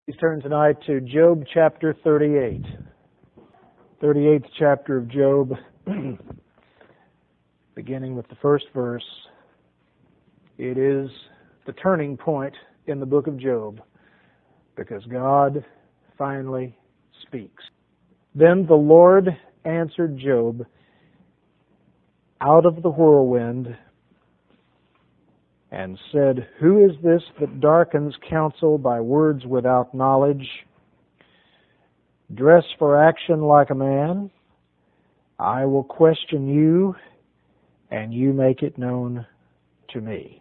Please turn tonight to Job chapter 38. 38th chapter of Job, beginning with the first verse. It is the turning point in the book of Job, because God finally speaks. Then the Lord answered Job out of the whirlwind and said, "Who is this that darkens counsel by words without knowledge? Dress for action like a man. I will question you, and you make it known to me."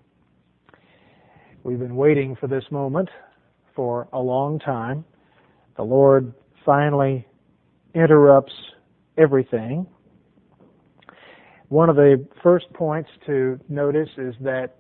We've been waiting for this moment for a long time. The Lord finally interrupts everything. One of the first points to notice is that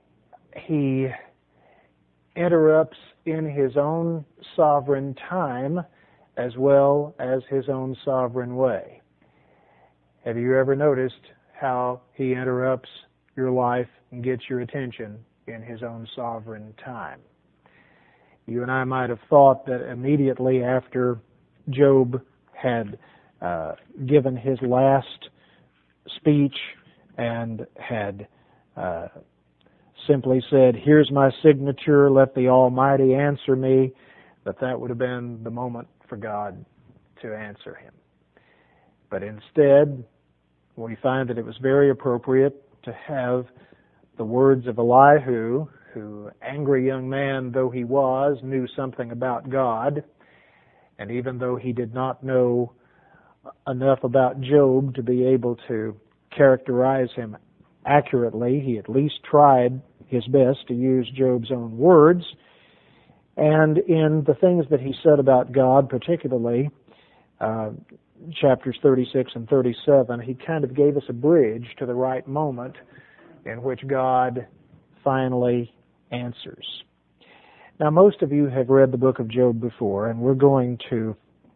He interrupts in His own sovereign time as well as His own sovereign way. Have you ever noticed how He interrupts your life and gets your attention in His own sovereign time? You and I might have thought that immediately after Job had given his last speech and had simply said, "Here's my signature, let the Almighty answer me," that would have been the moment for God to answer him. But instead, we find that it was very appropriate to have the words of Elihu, who, angry young man though he was, knew something about God, and even though he did not know enough about Job to be able to characterize him accurately, he at least tried his best to use Job's own words. And in the things that he said about God, particularly chapters 36 and 37, he kind of gave us a bridge to the right moment in which God finally answers. Now, most of you have read the book of Job before, and we're going to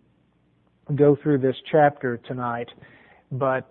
go through this chapter tonight, but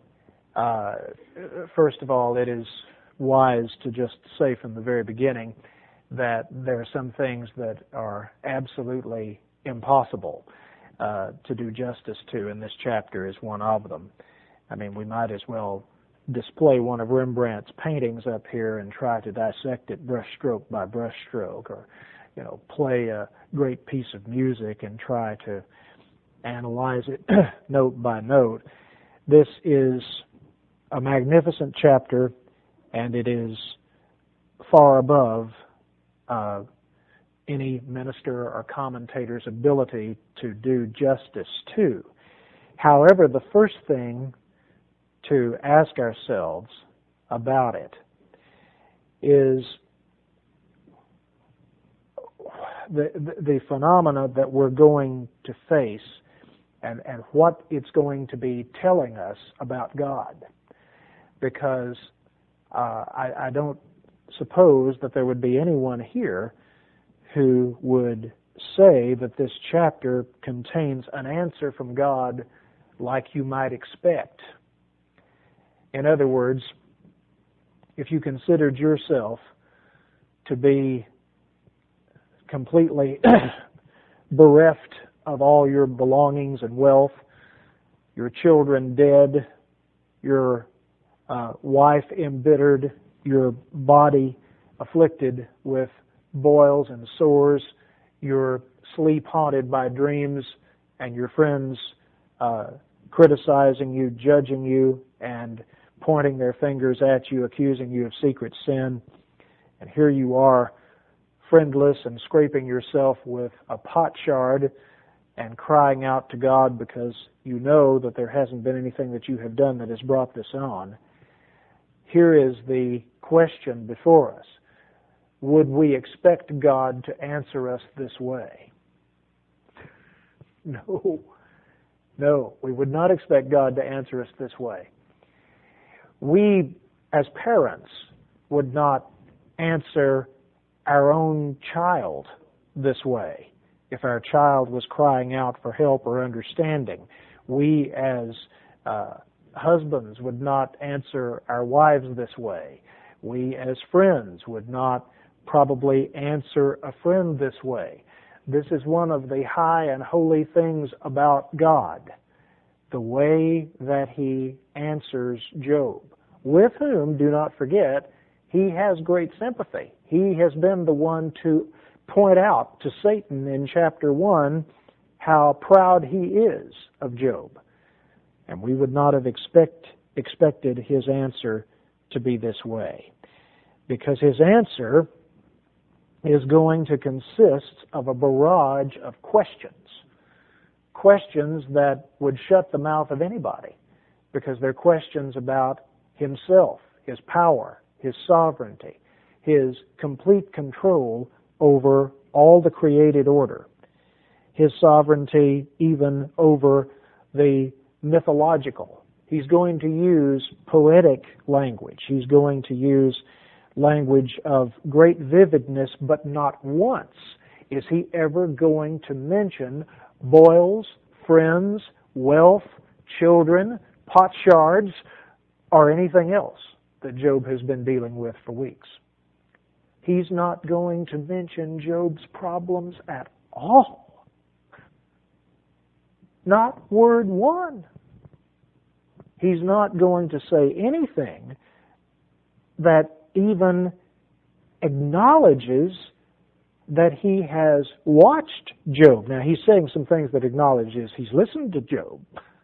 first of all, it is wise to just say from the very beginning that there are some things that are absolutely impossible to do justice to, and this chapter is one of them. I mean, we might as well display one of Rembrandt's paintings up here and try to dissect it brushstroke by brushstroke, or play a great piece of music and try to analyze it note by note. This is a magnificent chapter, and it is far above any minister or commentator's ability to do justice to. However, the first thing to ask ourselves about it is the phenomena that we're going to face and what it's going to be telling us about God. Because I don't suppose that there would be anyone here who would say that this chapter contains an answer from God like you might expect. In other words, if you considered yourself to be completely bereft of all your belongings and wealth, your children dead, your wife embittered, your body afflicted with boils and sores, your sleep haunted by dreams, and your friends criticizing you, judging you, and pointing their fingers at you, accusing you of secret sin. And here you are, friendless and scraping yourself with a potsherd and crying out to God because you know that there hasn't been anything that you have done that has brought this on. Here is the question before us. Would we expect God to answer us this way? No, we would not expect God to answer us this way. We, as parents, would not answer our own child this way if our child was crying out for help or understanding. We, as husbands, would not answer our wives this way. We, as friends, would not probably answer a friend this way. This is one of the high and holy things about God, the way that He answers Job, with whom, do not forget, He has great sympathy. He has been the one to point out to Satan in chapter 1 how proud he is of Job. And we would not have expected his answer to be this way, because his answer is going to consist of a barrage of questions that would shut the mouth of anybody, because they're questions about himself, his power, his sovereignty, his complete control over all the created order, his sovereignty even over the mythological. He's going to use poetic language. He's going to use language of great vividness, but not once is he ever going to mention boils, friends, wealth, children, potsherds, or anything else that Job has been dealing with for weeks. He's not going to mention Job's problems at all. Not word one. He's not going to say anything that even acknowledges that he has watched Job. Now, he's saying some things that acknowledges he's listened to Job.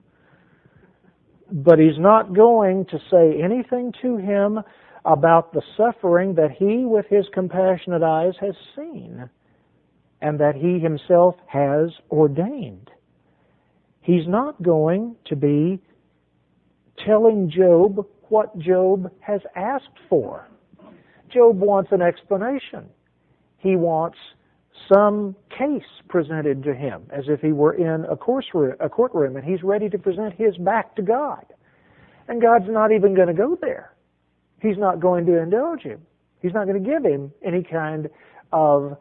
But he's not going to say anything to him about the suffering that he, with his compassionate eyes, has seen and that he himself has ordained. He's not going to be telling Job what Job has asked for. Job wants an explanation. He wants some case presented to him as if he were in a courtroom and he's ready to present his back to God. And God's not even going to go there. He's not going to indulge him. He's not going to give him any kind of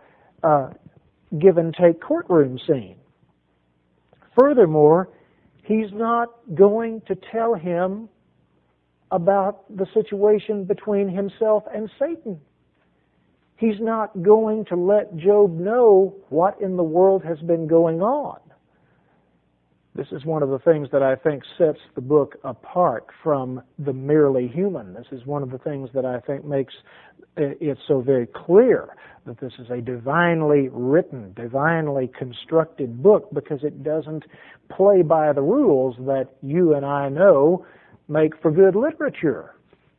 give and take courtroom scene. Furthermore, he's not going to tell him about the situation between himself and Satan. He's not going to let Job know what in the world has been going on. This is one of the things that I think sets the book apart from the merely human. This is one of the things that I think makes it so very clear that this is a divinely written, divinely constructed book, because it doesn't play by the rules that you and I know make for good literature.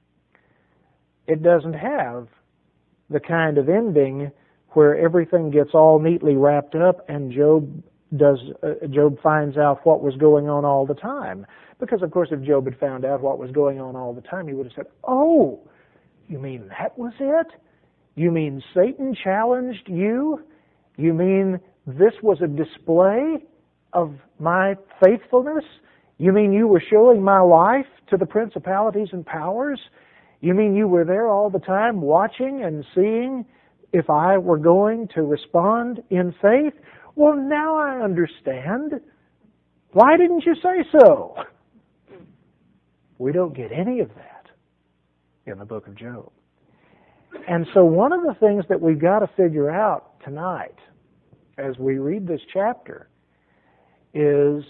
It doesn't have the kind of ending where everything gets all neatly wrapped up and Job finds out what was going on all the time. Because, of course, if Job had found out what was going on all the time, he would have said, "Oh, you mean that was it? You mean Satan challenged you? You mean this was a display of my faithfulness? You mean you were showing my life to the principalities and powers? You mean you were there all the time watching and seeing if I were going to respond in faith? Well, now I understand. Why didn't you say so?" We don't get any of that in the book of Job. And so one of the things that we've got to figure out tonight as we read this chapter is,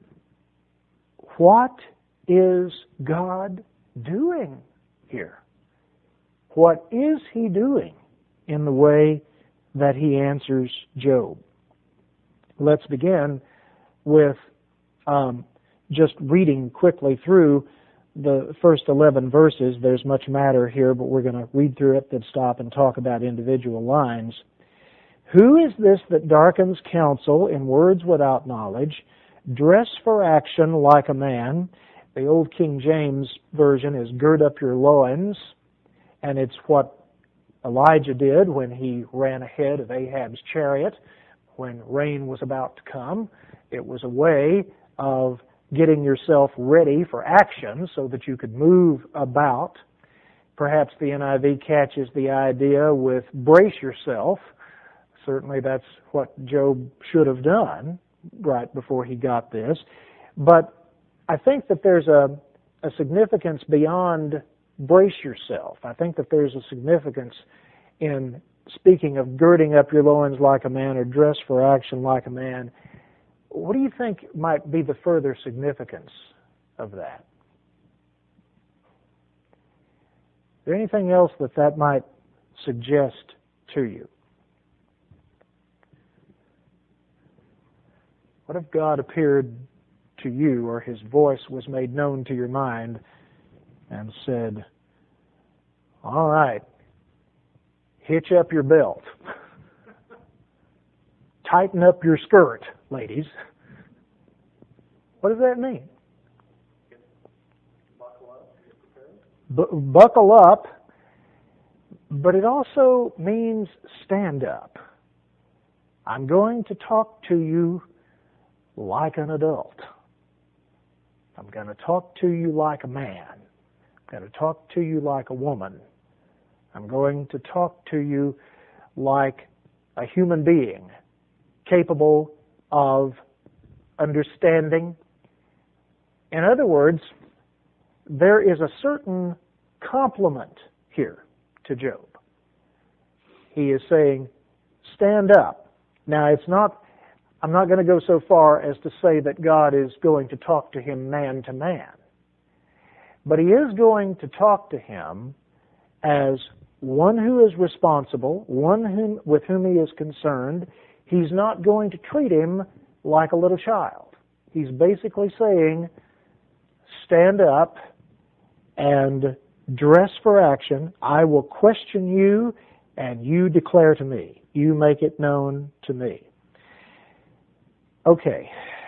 what is God doing here? What is He doing in the way that He answers Job? Let's begin with just reading quickly through the first 11 verses. There's much matter here, but we're going to read through it, then stop and talk about individual lines. "Who is this that darkens counsel in words without knowledge? Dress for action like a man." The old King James Version is "gird up your loins," and it's what Elijah did when he ran ahead of Ahab's chariot when rain was about to come. It was a way of getting yourself ready for action so that you could move about. Perhaps the NIV catches the idea with "brace yourself." Certainly that's what Job should have done right before he got this. But I think that there's a significance beyond brace yourself. I think that there's a significance in speaking of girding up your loins like a man or dress for action like a man, what do you think might be the further significance of that? Is there anything else that might suggest to you? What if God appeared to you, or His voice was made known to your mind and said, all right, hitch up your belt. Tighten up your skirt, ladies. What does that mean? Buckle up, but it also means stand up. I'm going to talk to you like an adult. I'm going to talk to you like a man. I'm going to talk to you like a woman. I'm going to talk to you like a human being, capable of understanding. In other words, there is a certain compliment here to Job. He is saying, stand up. Now, I'm not going to go so far as to say that God is going to talk to him man to man. But He is going to talk to him as one who is responsible, with whom He is concerned. He's not going to treat him like a little child. He's basically saying, stand up and dress for action. I will question you, and you declare to me. You make it known to me. Okay.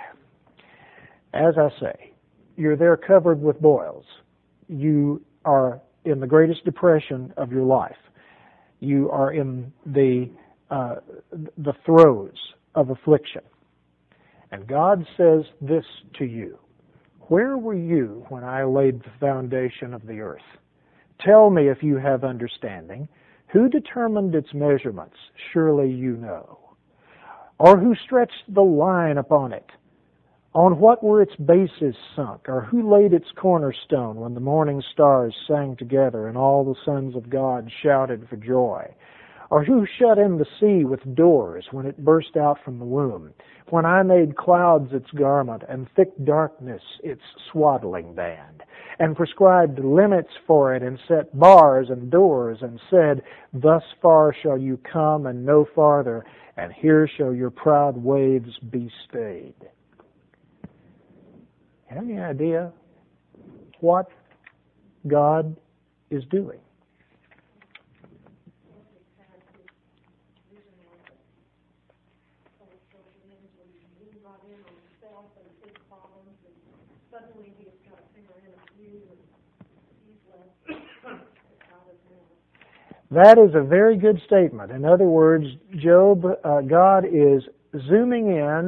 As I say, you're there covered with boils. You are in the greatest depression of your life. You are in the throes of affliction. And God says this to you. Where were you when I laid the foundation of the earth? Tell me if you have understanding. Who determined its measurements? Surely you know. Or who stretched the line upon it? On what were its bases sunk? Or who laid its cornerstone when the morning stars sang together and all the sons of God shouted for joy? Or who shut in the sea with doors when it burst out from the womb? When I made clouds its garment and thick darkness its swaddling band, and prescribed limits for it and set bars and doors and said, thus far shall you come and no farther, and here shall your proud waves be stayed. Have any idea what God is doing? That is a very good statement. In other words, God is zooming in,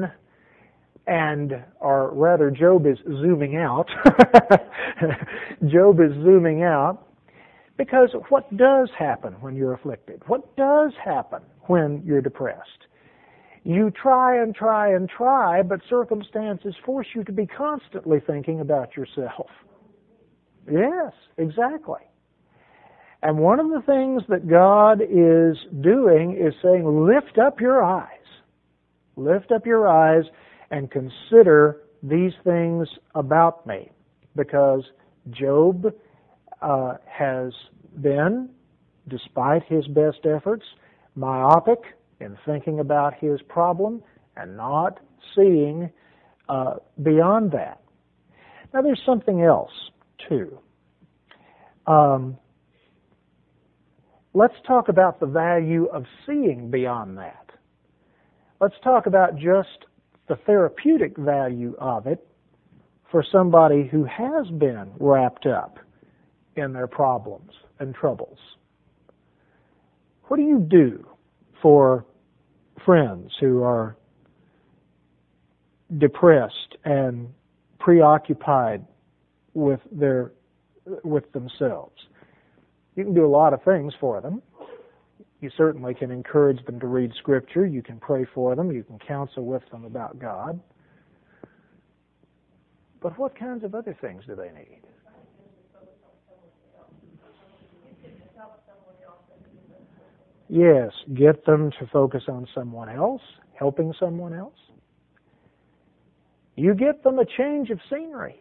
or rather, Job is zooming out. Job is zooming out, because what does happen when you're afflicted? What does happen when you're depressed? You try and try and try, but circumstances force you to be constantly thinking about yourself. Yes, exactly. And one of the things that God is doing is saying, lift up your eyes. Lift up your eyes and consider these things about me. Because Job has been, despite his best efforts, myopic in thinking about his problem and not seeing beyond that. Now there's something else, too. Let's talk about the value of seeing beyond that. Let's talk about just the therapeutic value of it for somebody who has been wrapped up in their problems and troubles. What do you do for friends who are depressed and preoccupied with themselves? You can do a lot of things for them. You certainly can encourage them to read Scripture. You can pray for them. You can counsel with them about God. But what kinds of other things do they need? Yes, get them to focus on someone else, helping someone else. You get them a change of scenery.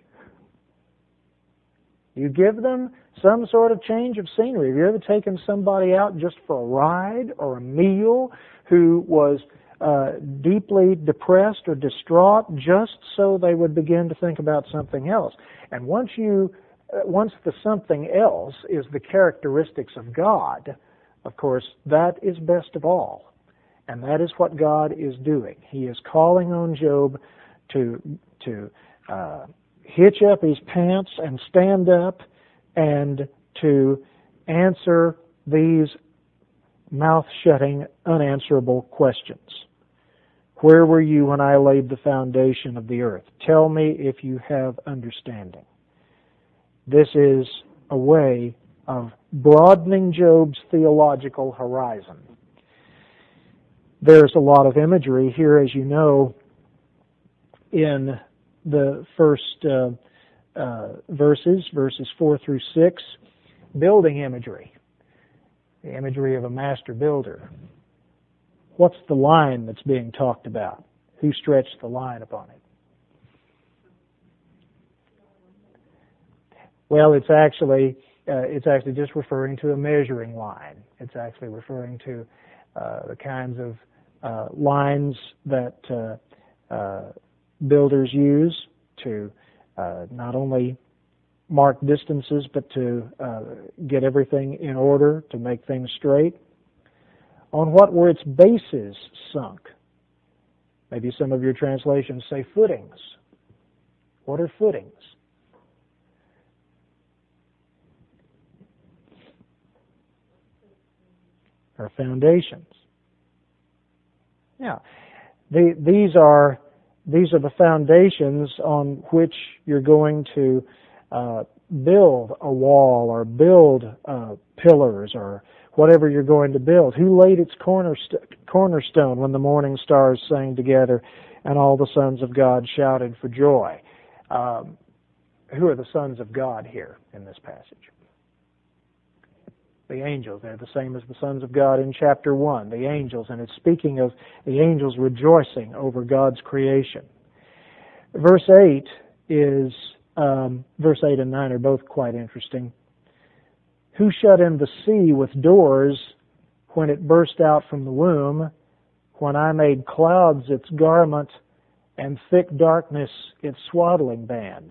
You give them some sort of change of scenery. Have you ever taken somebody out just for a ride or a meal who was deeply depressed or distraught just so they would begin to think about something else? And once the something else is the characteristics of God, of course, that is best of all. And that is what God is doing. He is calling on Job to hitch up his pants and stand up and to answer these mouth-shutting, unanswerable questions. Where were you when I laid the foundation of the earth? Tell me if you have understanding. This is a way of broadening Job's theological horizon. There's a lot of imagery here, as you know, in the first verses 4 through 6, building imagery, the imagery of a master builder. What's the line that's being talked about? Who stretched the line upon it? Well, it's actually just referring to a measuring line. It's actually referring to the kinds of lines that builders use to not only mark distances, but to get everything in order, to make things straight. On what were its bases sunk? Maybe some of your translations say footings. What are footings? Or foundations. Yeah. These are the foundations on which you're going to build a wall or build pillars or whatever you're going to build. Who laid its cornerstone when the morning stars sang together and all the sons of God shouted for joy? Who are the sons of God here in this passage? The angels. They're the same as the sons of God in chapter 1, the angels, and it's speaking of the angels rejoicing over God's creation. Verse 8 and 9 are both quite interesting. Who shut in the sea with doors when it burst out from the womb, when I made clouds its garment and thick darkness its swaddling band?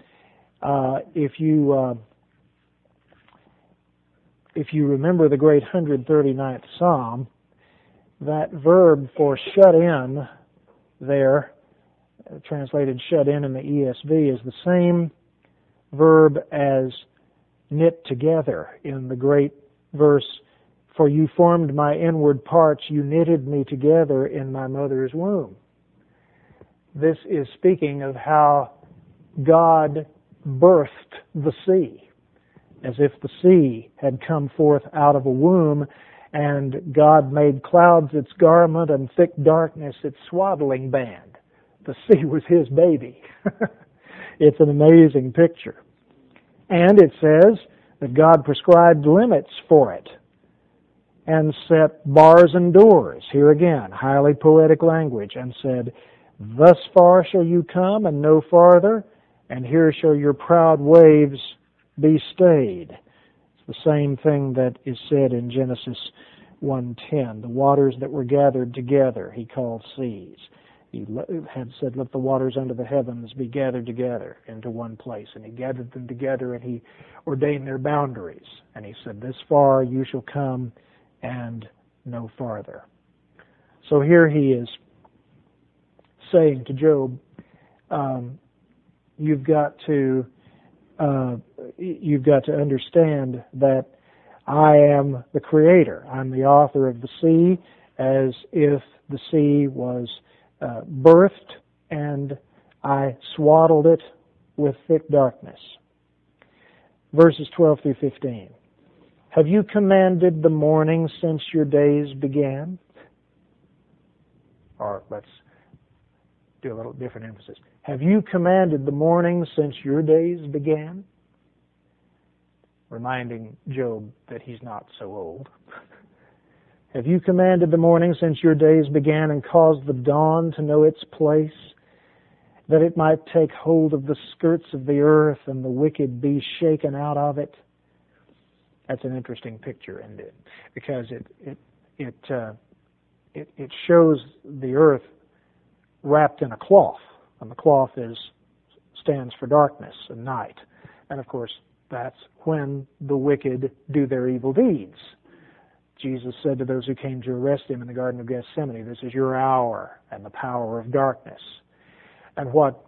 If you remember the great 139th Psalm, that verb for shut in there, translated shut in the ESV, is the same verb as knit together in the great verse, for you formed my inward parts, you knitted me together in my mother's womb. This is speaking of how God birthed the sea, as if the sea had come forth out of a womb, and God made clouds its garment and thick darkness its swaddling band. The sea was His baby. It's an amazing picture. And it says that God prescribed limits for it and set bars and doors. Here again, highly poetic language, and said, thus far shall you come and no farther, and here shall your proud waves be stayed. It's the same thing that is said in Genesis 1:10. The waters that were gathered together He called seas. He had said, let the waters under the heavens be gathered together into one place. And He gathered them together and He ordained their boundaries. And He said, this far you shall come and no farther. So here He is saying to Job, you've got to understand that I am the Creator. I'm the author of the sea, as if the sea was birthed and I swaddled it with thick darkness. Verses 12 through 15. Have you commanded the morning since your days began? Or let's do a little different emphasis. Have you commanded the morning since your days began? Reminding Job that he's not so old. Have you commanded the morning since your days began and caused the dawn to know its place, that it might take hold of the skirts of the earth and the wicked be shaken out of it? That's an interesting picture, isn't it? Because it shows the earth wrapped in a cloth, and the cloth stands for darkness and night. And of course, that's when the wicked do their evil deeds. Jesus said to those who came to arrest him in the Garden of Gethsemane, "This is your hour and the power of darkness." And what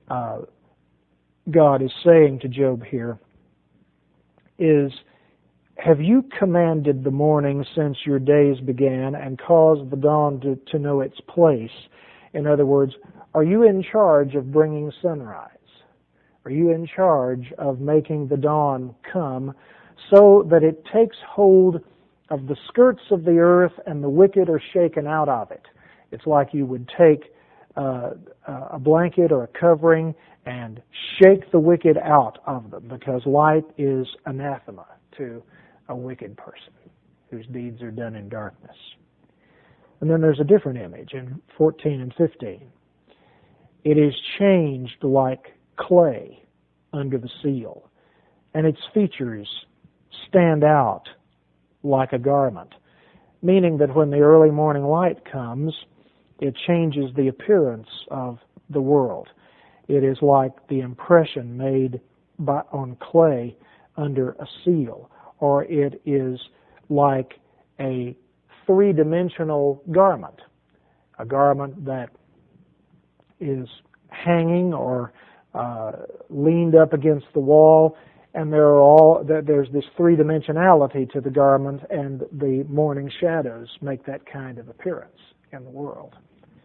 God is saying to Job here is, have you commanded the morning since your days began and caused the dawn to know its place? In other words, are you in charge of bringing sunrise? Are you in charge of making the dawn come so that it takes hold of the skirts of the earth and the wicked are shaken out of it? It's like you would take a blanket or a covering and shake the wicked out of them, because light is anathema to a wicked person whose deeds are done in darkness. And then there's a different image in 14 and 15. It is changed like clay under the seal, and its features stand out like a garment, meaning that when the early morning light comes, it changes the appearance of the world. It is like the impression made on clay under a seal, or it is like a three-dimensional garment, a garment that is hanging or leaned up against the wall, and there's this three-dimensionality to the garment, and the morning shadows make that kind of appearance in the world.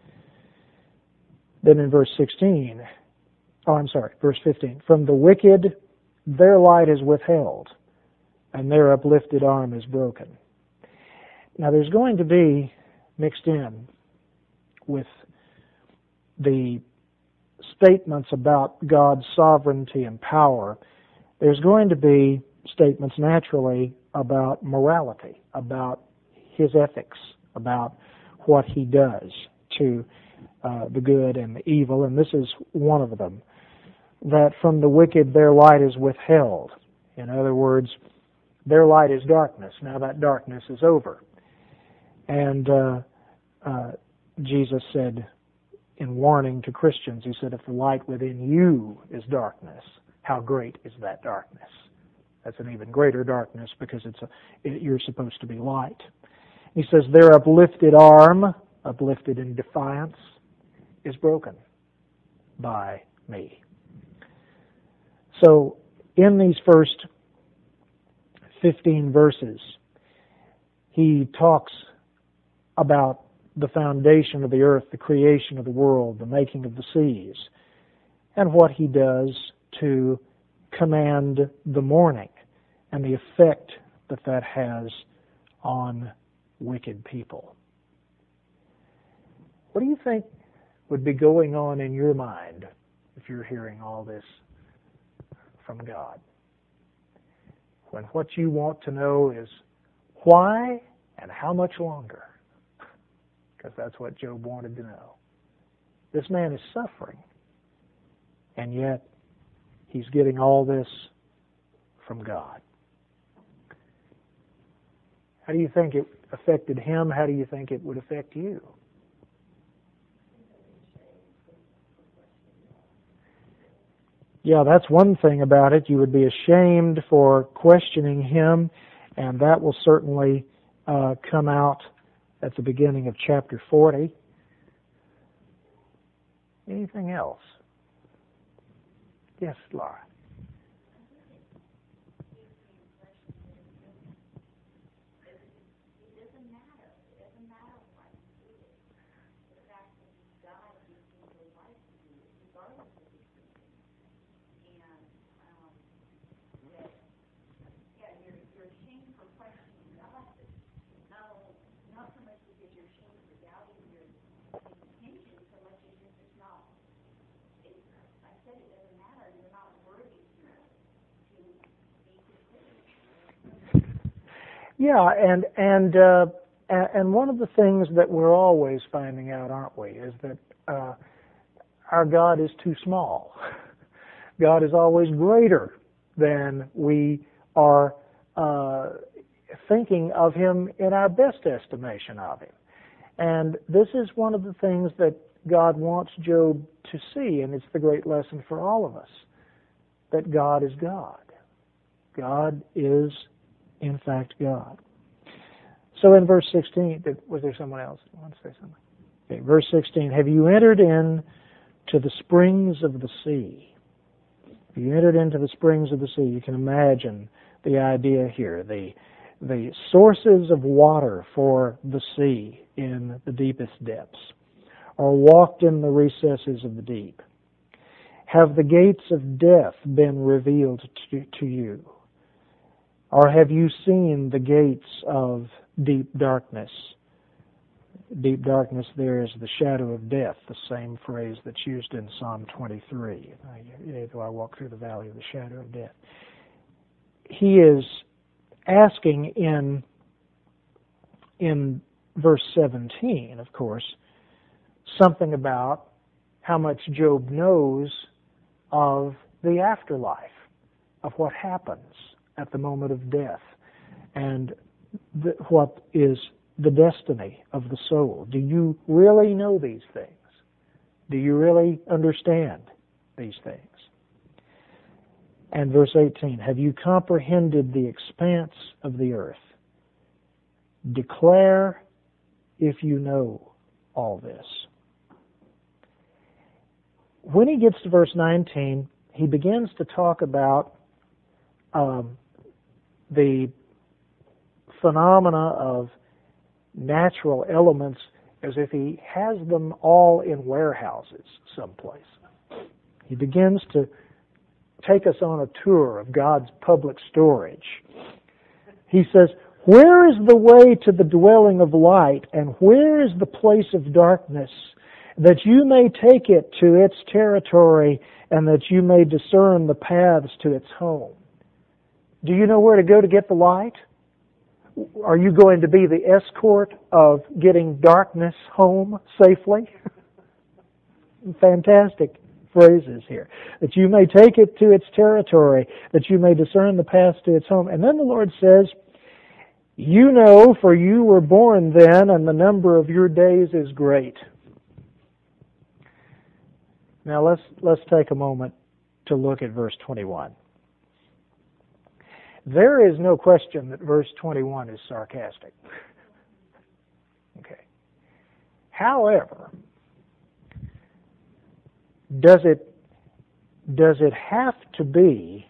Then in verse 15, from the wicked their light is withheld, and their uplifted arm is broken. Now there's going to be, mixed in with the statements about God's sovereignty and power, there's going to be statements naturally about morality, about His ethics, about what He does to the good and the evil, and this is one of them, that from the wicked their light is withheld. In other words, their light is darkness. Now that darkness is over. And Jesus said, in warning to Christians, He said, if the light within you is darkness, how great is that darkness? That's an even greater darkness, because you're supposed to be light. He says, their uplifted arm, uplifted in defiance, is broken by me. So, in these first 15 verses, he talks about the foundation of the earth, the creation of the world, the making of the seas, and what He does to command the morning and the effect that has on wicked people. What do you think would be going on in your mind if you're hearing all this from God? When what you want to know is why and how much longer? Because that's what Job wanted to know. This man is suffering, and yet he's getting all this from God. How do you think it affected him? How do you think it would affect you? Yeah, that's one thing about it. You would be ashamed for questioning Him, and that will certainly come out at the beginning of chapter 40. Anything else? Yes, Laura. Yeah, and And one of the things that we're always finding out, aren't we, is that our God is too small. God is always greater than we are thinking of Him in our best estimation of Him. And this is one of the things that God wants Job to see, and it's the great lesson for all of us, that God is God. God is, in fact, God. So in verse 16, was there someone else who wants to say something? Okay, verse 16, have you entered in to the springs of the sea? Have you entered into the springs of the sea? You can imagine the idea here, the sources of water for the sea in the deepest depths, or walked in the recesses of the deep. Have the gates of death been revealed to you? Or have you seen the gates of deep darkness? Deep darkness there is the shadow of death, the same phrase that's used in Psalm 23. Though I walk through the valley of the shadow of death. He is asking in verse 17, of course, something about how much Job knows of the afterlife, of what happens at the moment of death, and what is the destiny of the soul. Do you really know these things? Do you really understand these things? And verse 18, have you comprehended the expanse of the earth? Declare if you know all this. When he gets to verse 19, he begins to talk about the phenomena of natural elements as if he has them all in warehouses someplace. He begins to take us on a tour of God's public storage. He says, where is the way to the dwelling of light, and where is the place of darkness, that you may take it to its territory, and that you may discern the paths to its home? Do you know where to go to get the light? Are you going to be the escort of getting darkness home safely? Fantastic phrases here. That you may take it to its territory, that you may discern the paths to its home. And then the Lord says, you know, for you were born then, and the number of your days is great. Now let's take a moment to look at verse 21. There is no question that verse 21 is sarcastic. Okay. However, does it have to be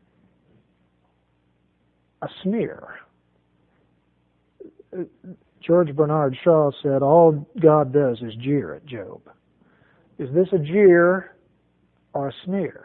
a sneer? George Bernard Shaw said, all God does is jeer at Job. Is this a jeer or a sneer?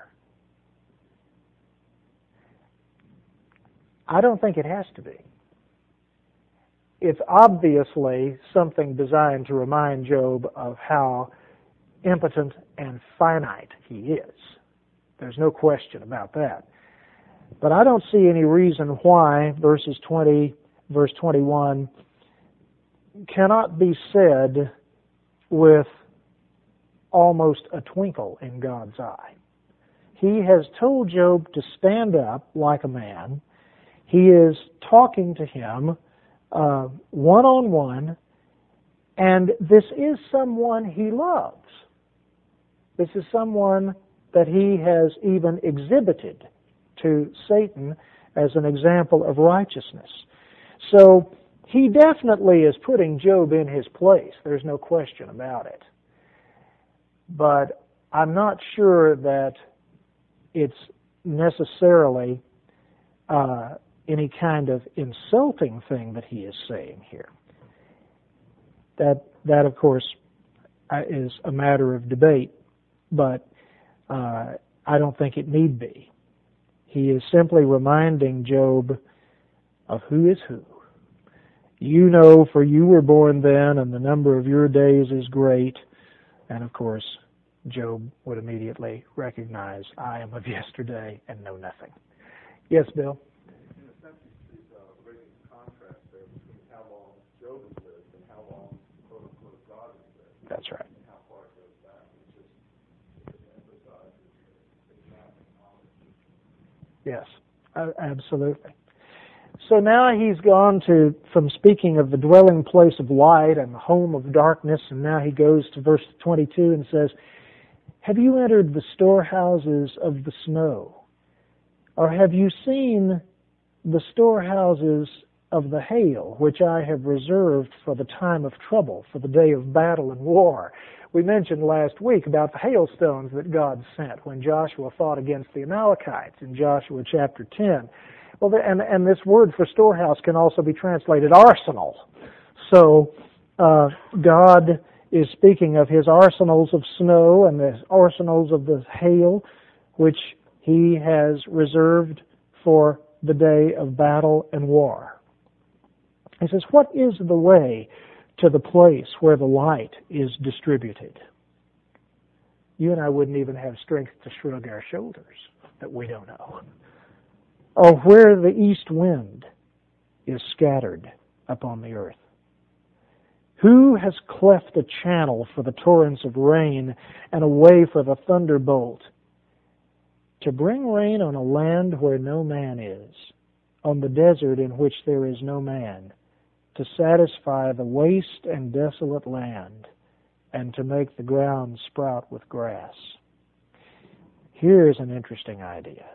I don't think it has to be. It's obviously something designed to remind Job of how impotent and finite he is. There's no question about that. But I don't see any reason why verses 20, verse 21 cannot be said with almost a twinkle in God's eye. He has told Job to stand up like a man. He is talking to him one-on-one, and this is someone he loves. This is someone that he has even exhibited to Satan as an example of righteousness. So he definitely is putting Job in his place. There's no question about it. But I'm not sure that it's necessarily any kind of insulting thing that he is saying here. That of course, is a matter of debate, but I don't think it need be. He is simply reminding Job of who is who. You know, for you were born then, and the number of your days is great. And of course, Job would immediately recognize, I am of yesterday and know nothing. Yes, Bill? In a sense, he's raising a contrast there between how long Job has lived That's right. Yes, absolutely. So now he's gone from speaking of the dwelling place of light and the home of darkness, and now he goes to verse 22 and says, have you entered the storehouses of the snow? Or have you seen the storehouses of the hail, which I have reserved for the time of trouble, for the day of battle and war? We mentioned last week about the hailstones that God sent when Joshua fought against the Amalekites in Joshua chapter 10. Well, and this word for storehouse can also be translated arsenal. So God is speaking of his arsenals of snow and the arsenals of the hail, which he has reserved for the day of battle and war. He says, what is the way to the place where the light is distributed? You and I wouldn't even have strength to shrug our shoulders that we don't know. Or where the east wind is scattered upon the earth. Who has cleft a channel for the torrents of rain and a way for the thunderbolt? To bring rain on a land where no man is, on the desert in which there is no man, to satisfy the waste and desolate land, and to make the ground sprout with grass. Here's an interesting idea.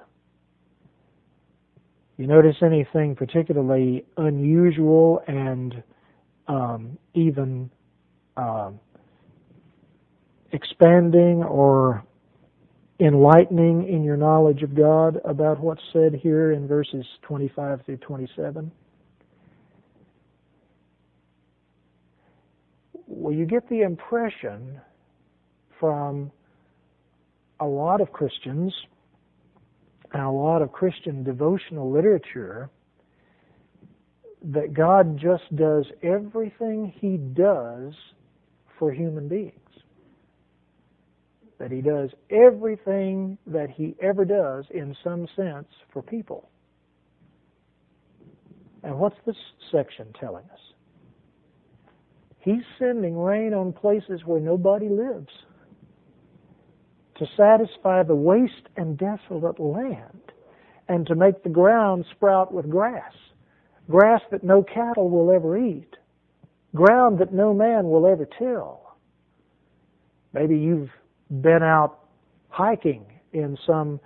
You notice anything particularly unusual and even expanding or enlightening in your knowledge of God about what's said here in verses 25 through 27? Well, you get the impression from a lot of Christians and a lot of Christian devotional literature that God just does everything he does for human beings. That he does everything that he ever does in some sense for people. And what's this section telling us? He's sending rain on places where nobody lives to satisfy the waste and desolate land and to make the ground sprout with grass. Grass that no cattle will ever eat. Ground that no man will ever till. Maybe you've been out hiking in some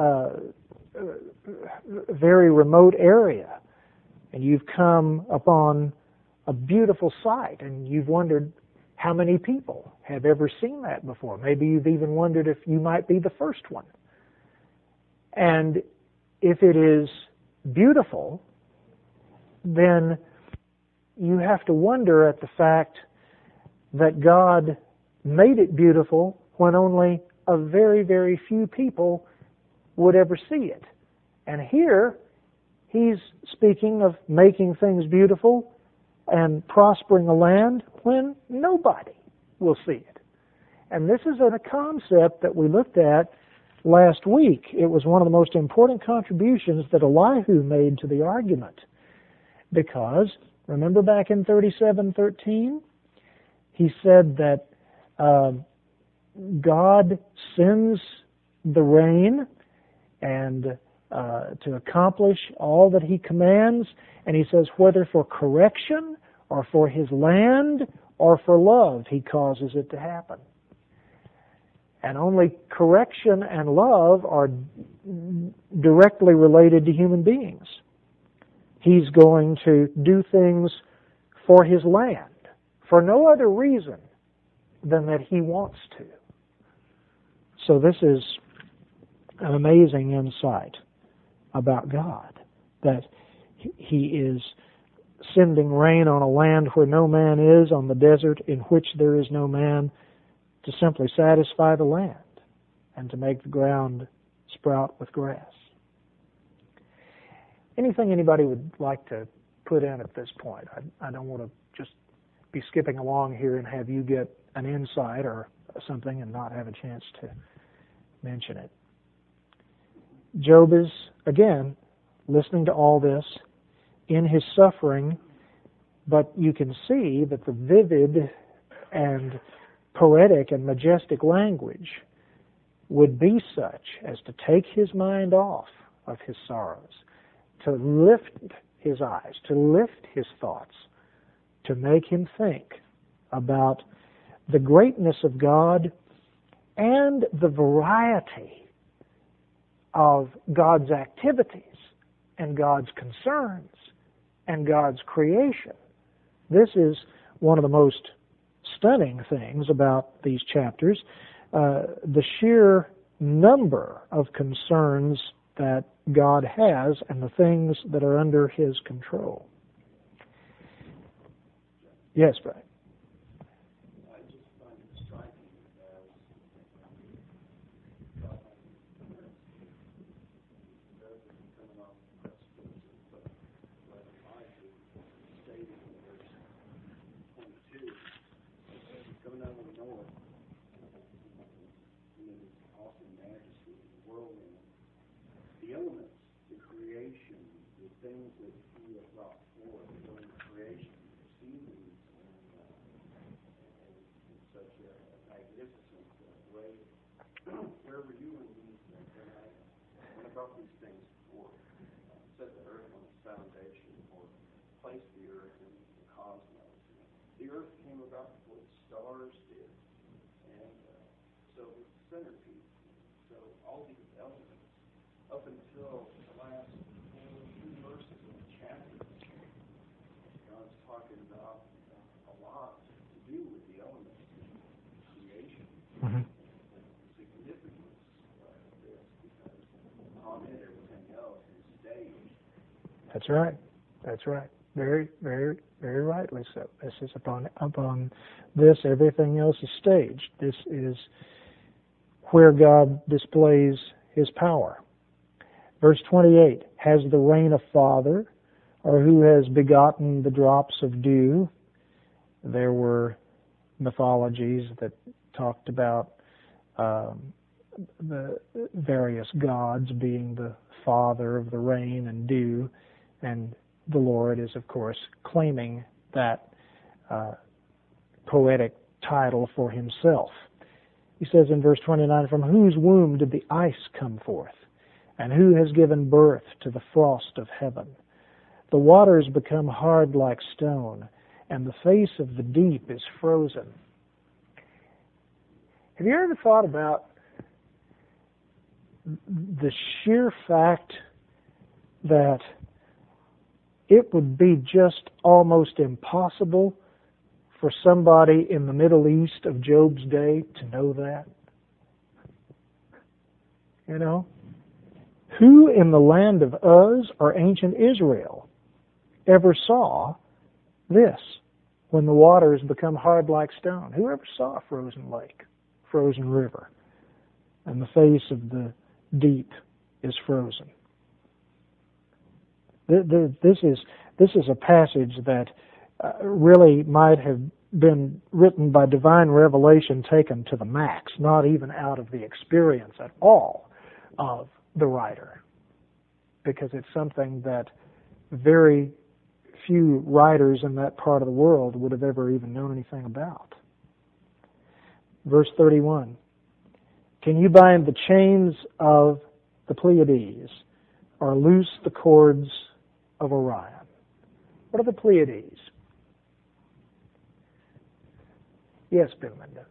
very remote area and you've come upon a beautiful sight and you've wondered how many people have ever seen that before. Maybe you've even wondered if you might be the first one. And if it is beautiful, then you have to wonder at the fact that God made it beautiful when only a very, very few people would ever see it. And here, he's speaking of making things beautiful and prospering a land when nobody will see it. And this is a concept that we looked at last week. It was one of the most important contributions that Elihu made to the argument. Because, remember back in 37:13, he said that God sends the rain and to accomplish all that he commands, and he says whether for correction or for his land or for love, he causes it to happen. And only correction and love are directly related to human beings. He's going to do things for his land for no other reason than that he wants to. So this is an amazing insight about God, that he is sending rain on a land where no man is, on the desert in which there is no man, to simply satisfy the land and to make the ground sprout with grass. Anything anybody would like to put in at this point? I don't want to just be skipping along here and have you get an insight or something and not have a chance to mention it. Job is, again, listening to all this in his suffering, but you can see that the vivid and poetic and majestic language would be such as to take his mind off of his sorrows, to lift his eyes, to lift his thoughts, to make him think about the greatness of God and the variety of God's activities and God's concerns and God's creation. This is one of the most stunning things about these chapters, the sheer number of concerns that God has and the things that are under His control. Yes, Brian. I just find it striking as God doesn't coming off the precipice of what Elijah stated in verse 22. Coming out of the north, in his awesome majesty, the whirlwind, the elements, the creation, the things that He has brought forth during creation, the seasons, in such a magnificent way. Where were you when I brought these things forth? Set the earth on its foundation, or placed the earth in the cosmos. The earth came about before the stars did, and so the centerpiece. So all these elements, up until the last two verses of the chapter, God's talking about a lot to do with the elements in creation. Mm-hmm. The significance of this, because on it everything else is staged. That's right. That's right. Very, very, very rightly so. This is upon this, everything else is staged. This is where God displays His power. Verse 28, has the rain a father, or who has begotten the drops of dew? There were mythologies that talked about the various gods being the father of the rain and dew, and the Lord is, of course, claiming that poetic title for Himself. He says in verse 29, from whose womb did the ice come forth? And who has given birth to the frost of heaven? The waters become hard like stone, and the face of the deep is frozen. Have you ever thought about the sheer fact that it would be just almost impossible for somebody in the Middle East of Job's day to know that? You know? Who in the land of Uz or ancient Israel ever saw this when the waters become hard like stone? Who ever saw a frozen lake, frozen river, and the face of the deep is frozen? This is a passage that really might have been written by divine revelation taken to the max, not even out of the experience at all of the writer, because it's something that very few writers in that part of the world would have ever even known anything about. Verse 31, can you bind the chains of the Pleiades or loose the cords of Orion? What are the Pleiades? Yes, Bill Linda.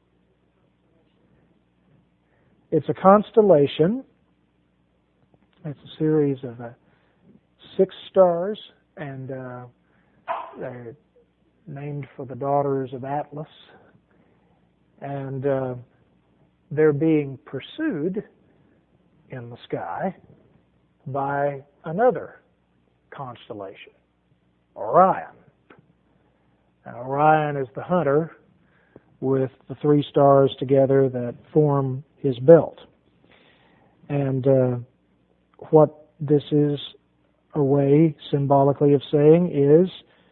It's a constellation. It's a series of 6 stars, and they're named for the daughters of Atlas. And they're being pursued in the sky by another constellation, Orion. Now, Orion is the hunter with the 3 stars together that form his belt. And what this is a way symbolically of saying is,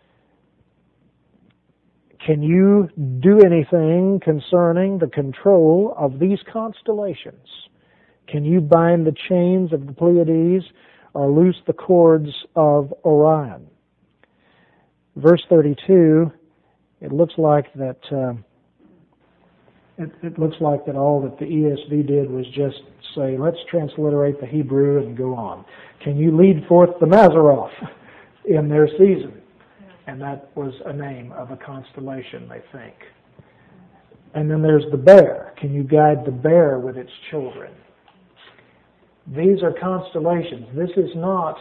can you do anything concerning the control of these constellations? Can you bind the chains of the Pleiades or loose the cords of Orion? Verse 32, it looks like that It looks like that all that the ESV did was just say, let's transliterate the Hebrew and go on. Can you lead forth the Mazzaroth in their season? And that was a name of a constellation, they think. And then there's the bear. Can you guide the bear with its children? These are constellations. This is not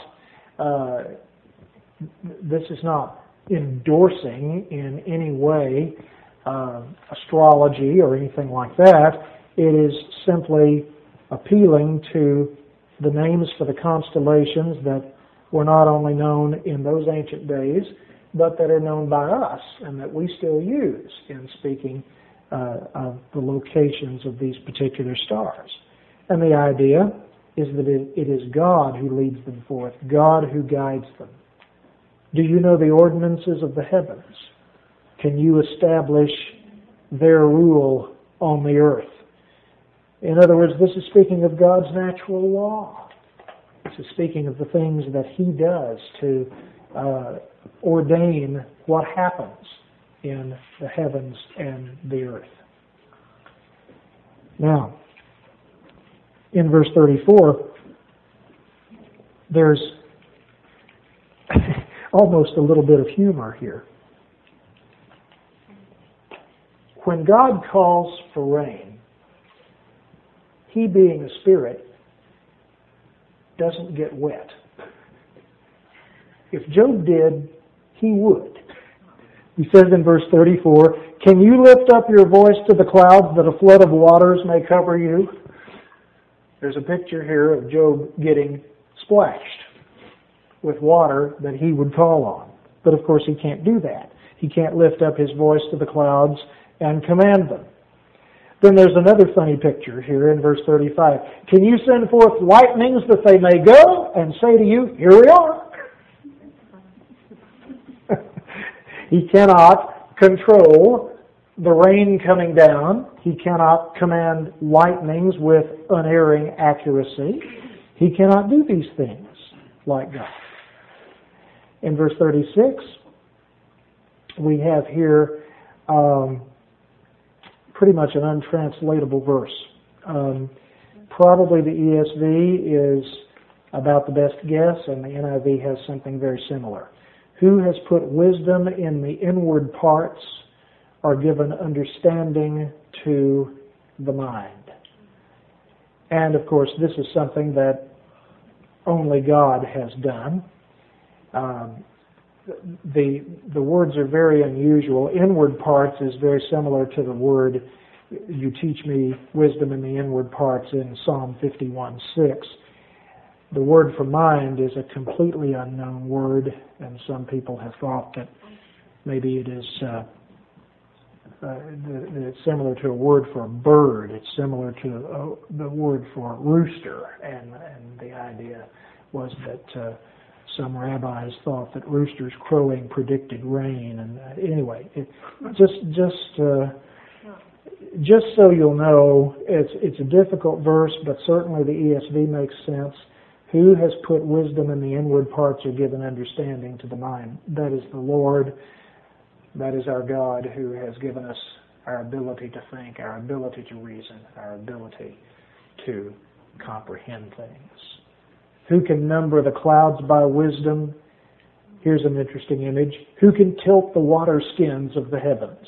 endorsing in any way astrology or anything like that. It is simply appealing to the names for the constellations that were not only known in those ancient days, but that are known by us and that we still use in speaking of the locations of these particular stars. And the idea is that it is God who leads them forth, God who guides them. Do you know the ordinances of the heavens? Can you establish their rule on the earth? In other words, this is speaking of God's natural law. This is speaking of the things that He does to ordain what happens in the heavens and the earth. Now, in verse 34, there's almost a little bit of humor here. When God calls for rain, He, being a spirit, doesn't get wet. If Job did, he would. He says in verse 34, "Can you lift up your voice to the clouds that a flood of waters may cover you?" There's a picture here of Job getting splashed with water that he would call on. But of course he can't do that. He can't lift up his voice to the clouds and command them. Then there's another funny picture here in verse 35. "Can you send forth lightnings that they may go and say to you, 'Here we are'?" He cannot control the rain coming down. He cannot command lightnings with unerring accuracy. He cannot do these things like God. In verse 36, we have here pretty much an untranslatable verse. Probably the ESV is about the best guess, and the NIV has something very similar. "Who has put wisdom in the inward parts, are given understanding to the mind." And of course, this is something that only God has done. The words are very unusual. Inward parts is very similar to the word, "You teach me wisdom in the inward parts" in Psalm 51:6. The word for mind is a completely unknown word, and some people have thought that maybe it is it's similar to a word for a bird. It's similar to the word for rooster, and the idea was that some rabbis thought that roosters crowing predicted rain. And anyway, just so you'll know, it's a difficult verse, but certainly the ESV makes sense. "Who has put wisdom in the inward parts or given understanding to the mind?" That is the Lord. That is our God, who has given us our ability to think, our ability to reason, our ability to comprehend things. "Who can number the clouds by wisdom?" Here's an interesting image. "Who can tilt the water skins of the heavens?"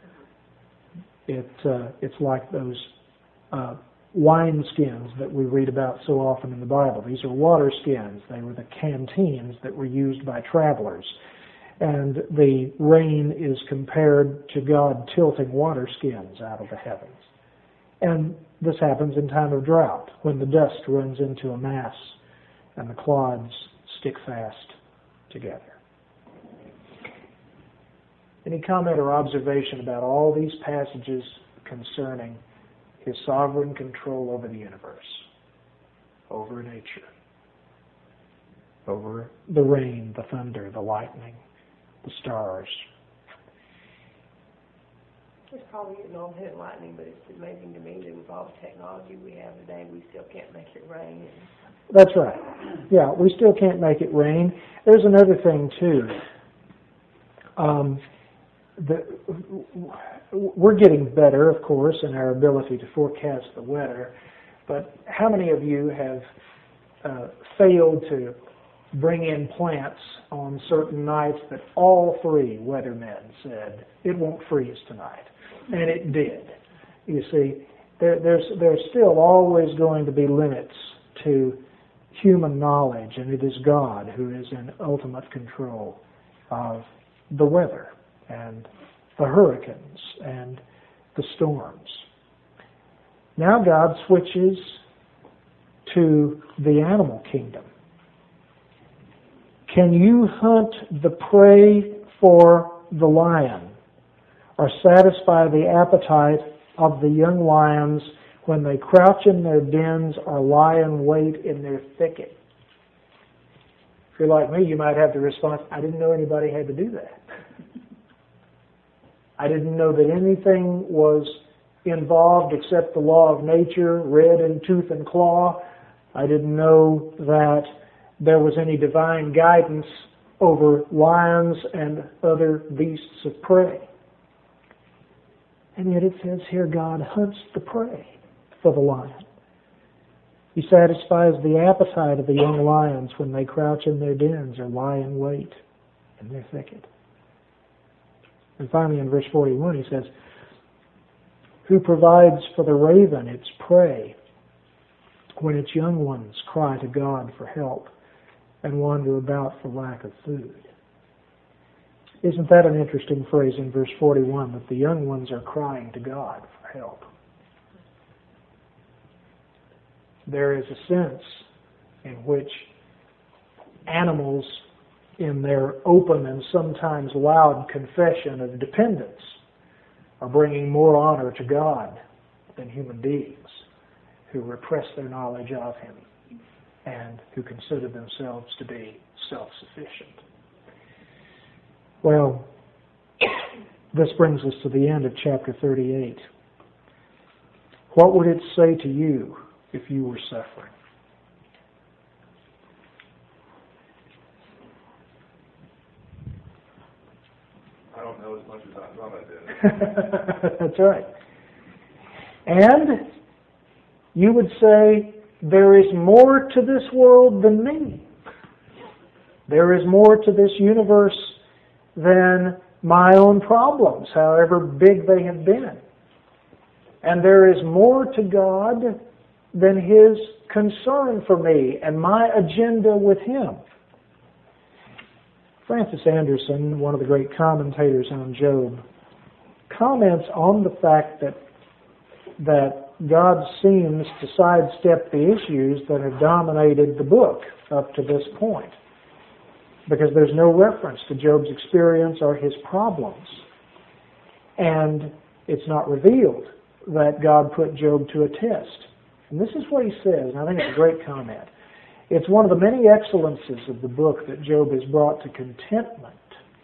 It's like those wine skins that we read about so often in the Bible. These are water skins. They were the canteens that were used by travelers. And the rain is compared to God tilting water skins out of the heavens. And this happens in time of drought, when the dust runs into a mass and the clods stick fast together. Any comment or observation about all these passages concerning His sovereign control over the universe, over nature, over the rain, the thunder, the lightning, the stars? It's probably getting on head lightning, but it's amazing to me that with all the technology we have today, we still can't make it rain. That's right. Yeah, we still can't make it rain. There's another thing, too. we're getting better, of course, in our ability to forecast the weather, but how many of you have failed to bring in plants on certain nights that all three weathermen said, it won't freeze tonight? And it did. You see, there's still always going to be limits to human knowledge, and it is God who is in ultimate control of the weather and the hurricanes and the storms. Now God switches to the animal kingdom. Can you hunt the prey for the lion or satisfy the appetite of the young lions when they crouch in their dens or lie in wait in their thicket? If you're like me, you might have the response, I didn't know anybody had to do that. I didn't know that anything was involved except the law of nature, read in tooth and claw. I didn't know that there was any divine guidance over lions and other beasts of prey. And yet it says here God hunts the prey for the lion. He satisfies the appetite of the young lions when they crouch in their dens or lie in wait in their thicket. And finally in verse 41 he says, who provides for the raven its prey when its young ones cry to God for help and wander about for lack of food? Isn't that an interesting phrase in verse 41, that the young ones are crying to God for help? There is a sense in which animals, in their open and sometimes loud confession of dependence, are bringing more honor to God than human beings who repress their knowledge of Him and who consider themselves to be self-sufficient. Well, this brings us to the end of chapter 38. What would it say to you if you were suffering? I don't know as much as I thought I did. That's right. And you would say, there is more to this world than me. There is more to this universe than my own problems, however big they have been. And there is more to God than His concern for me and my agenda with Him. Francis Anderson, one of the great commentators on Job, comments on the fact that God seems to sidestep the issues that have dominated the book up to this point, because there's no reference to Job's experience or his problems. And it's not revealed that God put Job to a test. And this is what he says, and I think it's a great comment. It's one of the many excellences of the book that Job is brought to contentment,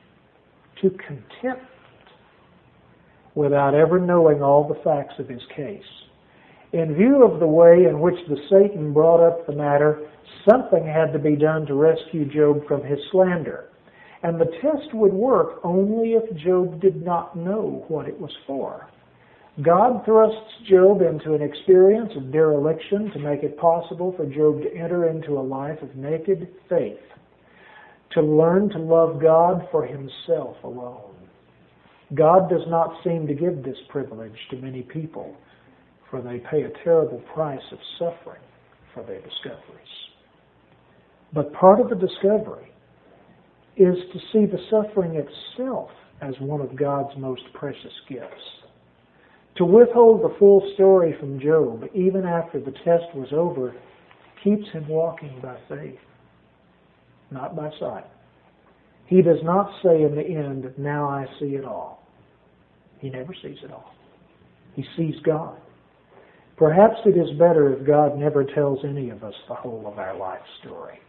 without ever knowing all the facts of his case. In view of the way in which the Satan brought up the matter, something had to be done to rescue Job from his slander. And the test would work only if Job did not know what it was for. God thrusts Job into an experience of dereliction to make it possible for Job to enter into a life of naked faith, to learn to love God for Himself alone. God does not seem to give this privilege to many people, for they pay a terrible price of suffering for their discoveries. But part of the discovery is to see the suffering itself as one of God's most precious gifts. To withhold the full story from Job, even after the test was over, keeps him walking by faith, not by sight. He does not say in the end, now I see it all. He never sees it all. He sees God. Perhaps it is better if God never tells any of us the whole of our life story.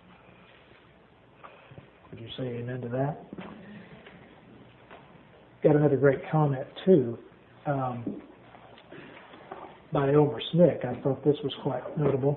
Would you say amen to that? Got another great comment, too, by Elmer Snick. I thought this was quite notable.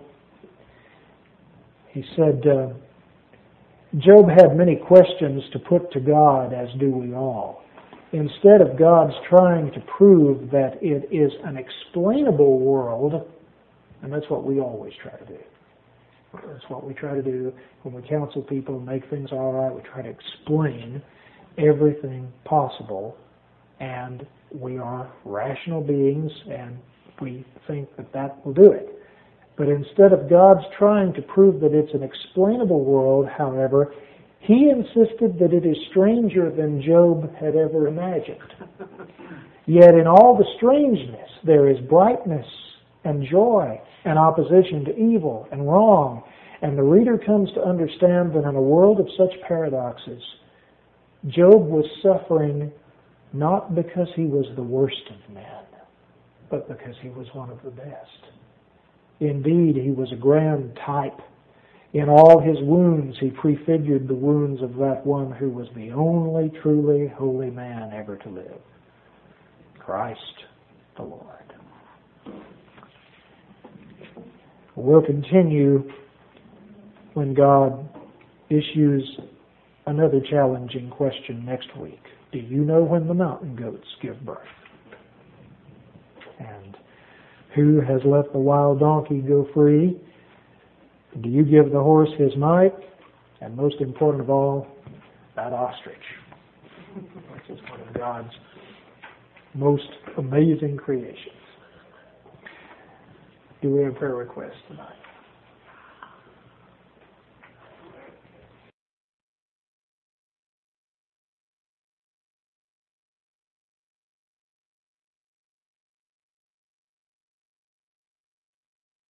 He said, Job had many questions to put to God, as do we all. instead of God's trying to prove that it is an explainable world, and that's what we always try to do. That's what we try to do when we counsel people and make things all right. We try to explain everything possible, and we are rational beings, and we think that that will do it. But instead of God's trying to prove that it's an explainable world, however, He insisted that it is stranger than Job had ever imagined. Yet in all the strangeness, there is brightness and joy and opposition to evil and wrong. And the reader comes to understand that in a world of such paradoxes, Job was suffering not because he was the worst of men, but because he was one of the best. Indeed, he was a grand type. In all his wounds, he prefigured the wounds of that one who was the only truly holy man ever to live, Christ the Lord. We'll continue when God issues another challenging question next week. Do you know when the mountain goats give birth? And who has let the wild donkey go free? Do you give the horse his might? And most important of all, that ostrich, which is one of God's most amazing creations. Do we have prayer requests tonight?